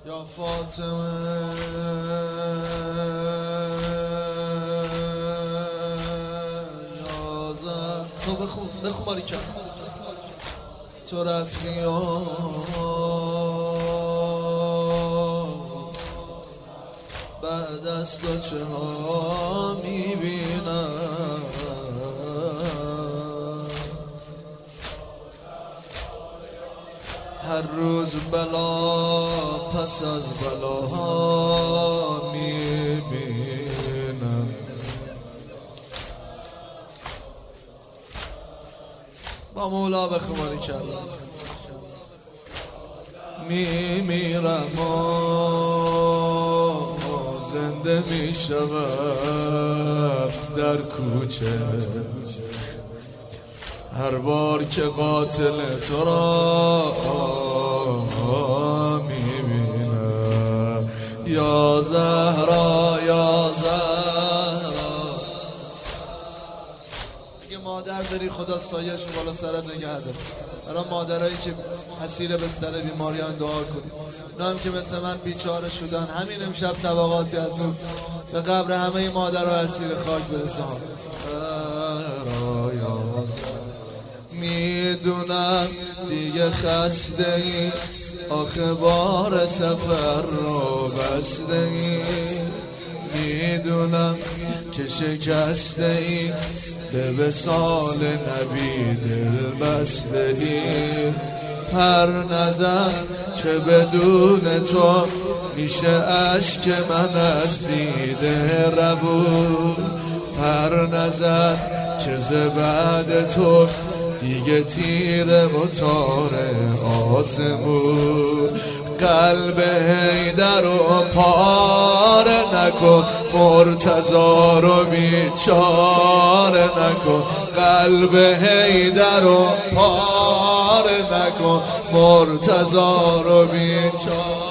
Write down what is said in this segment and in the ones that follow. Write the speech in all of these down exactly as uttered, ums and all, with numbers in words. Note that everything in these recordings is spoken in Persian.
یا فاطمه یا زهر. تو بخون بخون ماری کن. تو رفتی و بعد از تو چه ها میبینم، هر روز بلا پس از بلاها میبینم. با مولا بخوانی کردم میمیرم و زنده میشوم در کوچه، هر بار که قاتل تو را میبینم. یا زهرا یا زهرا، اگه مادر داری خدا سایه‌ش بالا سرت نگه داره. برای مادرایی که اسیر بستر بیماریان دعا کنید. اونا هم که مثل من بیچاره شدن، همین امشب طبقاتی از نور به قبر همه مادرها اسیر خاک برسه ها. میدونم دیگه خسته ای، آخه بار سفر رو بسته ای. میدونم که شکسته ای، به وصال نبی دل بسته ای. پر نزن که بدون تو میشه اشک من از دیده ربود. پر نزن که ز بعد تو دیگه تیر موتور آسمون. قلب حیدر رو پاره نکن، مرتضی رو بیچاره نکن. قلب حیدر رو پاره نکن، مرتضی رو بیچاره.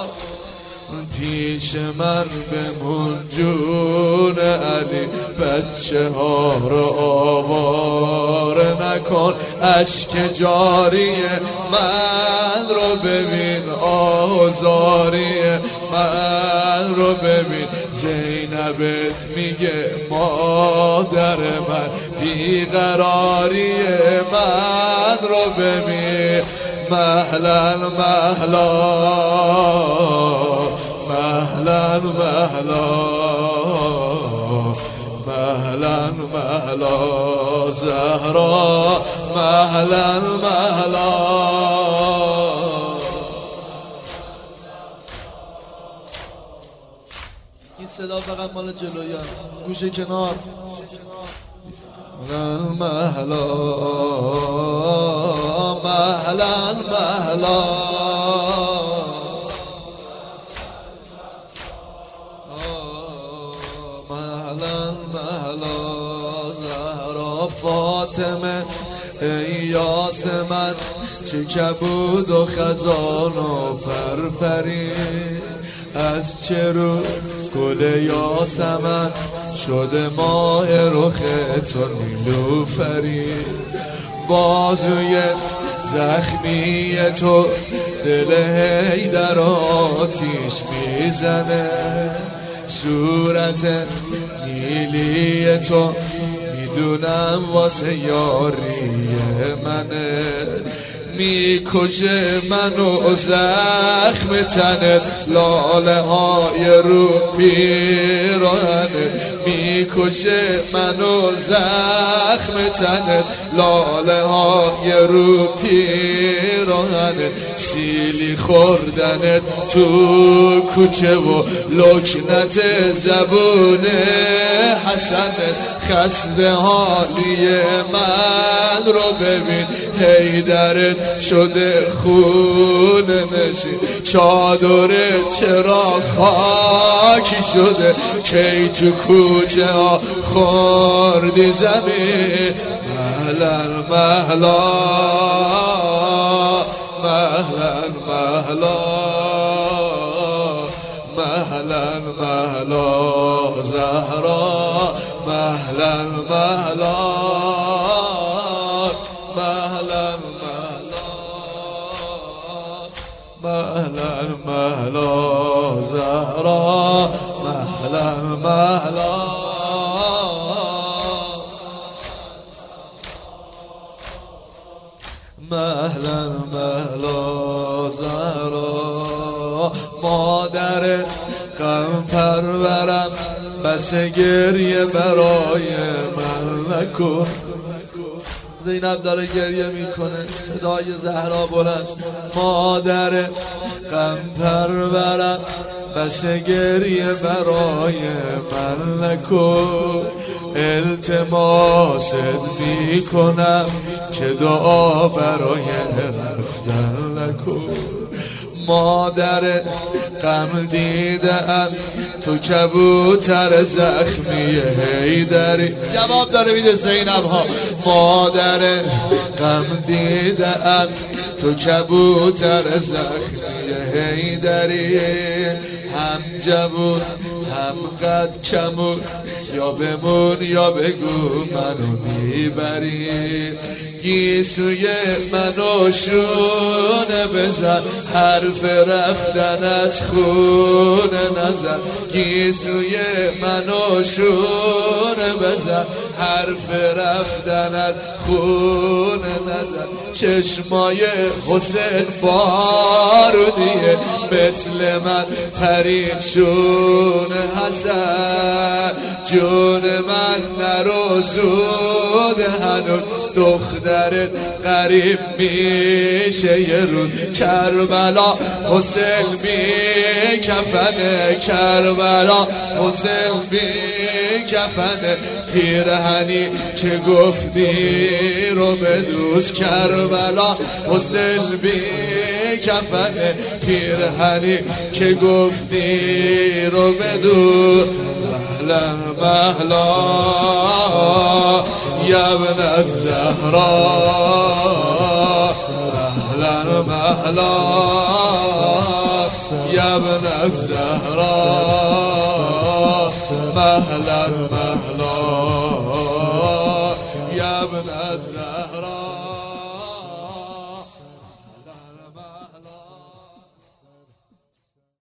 پیش من بمون جون علی، بچه ها رو آواره نکن. اشک جاری من رو ببین، آزاری من رو ببین. زینبت میگه مادر من، بیقراری من رو ببین. مهلا مهلا مهلا مهلا مهلا مهلا زهرا، مهلا مهلا. این صدا فقط مال جلویی هست، گوشه کنار. مهلا مهلا مهلا مهلا مهلا زهرا. فاطمه ای یاس من، چه کبود و خزان و فرفری. از چه رو گل یاسمن شده ماه رخ تو نیلوفری. بازوی زخمی تو دل حیدر آتیش میزنه. صورت نیلی تو میدونم واسه یاری منه. میکشه منو زخم تنت، لاله های رو پیراهنت. میکشه منو زخم تنت، لاله های رو پیراهنت. سیلی خوردنت تو کوچه و لکنت زبون حسنت. خسته حالی من رو ببین، حیدرت شده خون نشین. چادرت چرا خاکی شده، کی تو کوچه ها خوردی زمین. مهلا مهلا مهلا مهلا مهلا مهلا زهرا، مهلا مهلا مهلا مهلا مهلا مهلا زهرا مهلا مهلا مهلا مهلا زهرا مادر غم پرورم بس گریه برای من نکن. زینب داره گریه میکنه، صدای زهرا بلند. مادر غم پرورم بس گریه برای من نکن. التماست میکنم که دعا برای رفتن نکن. مادر غم دیدم تو کبوتر زخمی حیدری. جواب داره میده زینب ها. مادر غم دیدم تو کبوتر زخمی حیدری. هم جوون هم قد کمون، یا بمون یا بگو منو میبری. گیسوی منو شونه بزن، حرف رفتن از خونه نزن. گیسوی منو شونه بزن، حرف رفتن از خونه نزن. چشمای حسین بارونیه، مثل من پریشون حسن. جون من نرو زود هنوز، دخترت غریب میشه یه روز. کربلا حسین بی کفنه، کربلا حسین بی کفنه. پیرهنی که گفتی رو بدوز، کربلا حسین بی کفنه. پیرهنی که گفتی رو بدوز. مهلا مهلا یا ابن الزهرا، مهلا مهلا یا ابن الزهرا، مهلا مهلا یا ابن الزهرا.